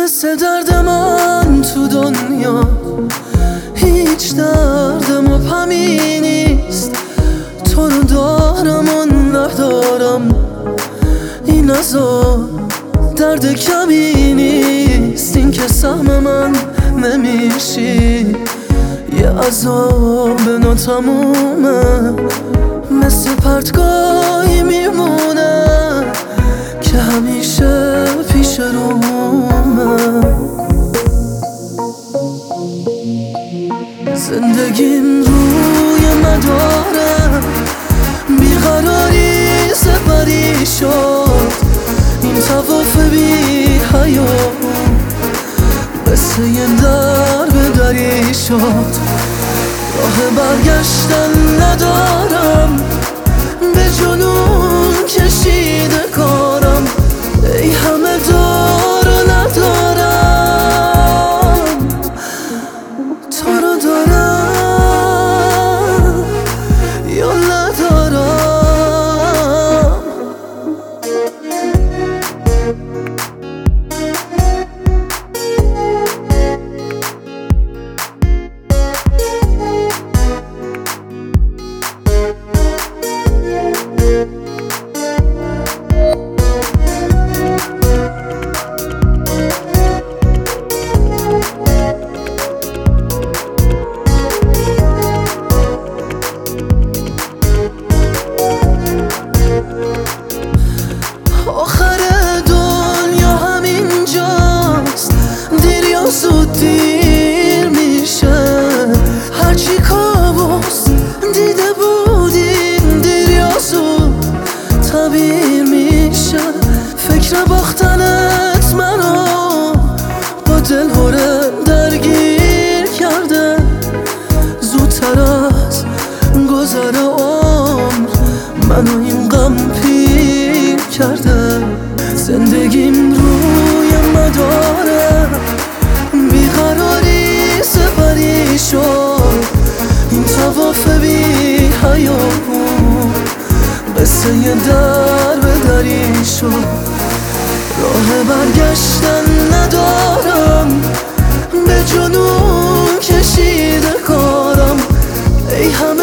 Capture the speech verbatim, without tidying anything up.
مثل درد من تو دنیا هیچ دردم و پمی نیست. تو رو دارم و ندارم، این عذاب درد کمی نیست. این که سهم من نمیشی، یه عذاب ناتمومه، مثل پرتگاهی میمونه که همیشه پیش رومه. زندگیم روی مداره بیقراری سپری شد. این طواف بی حیات مثل یه در به دری شد. راه برگشتن ندارم، به جنون کشیده کارم. ای همه دار و ندارم، تو رو دارم یا ندارم. آخر دنیا همینجاست، دیر یا زود دیر میشه. هرچی کابوس دیده بودیم دیر یا زود تعبیر میشه. فکر باختنت منو با دل هره درگیر کرده. زودتر از گذر عمر منو این غم پیر کرده. زندگیم روی مداره بیقراری سپری شد. این طواف بی حیات قصه یه در به دری شد. راه برگشتن ندارم، به جنون کشیده کارم. ای هم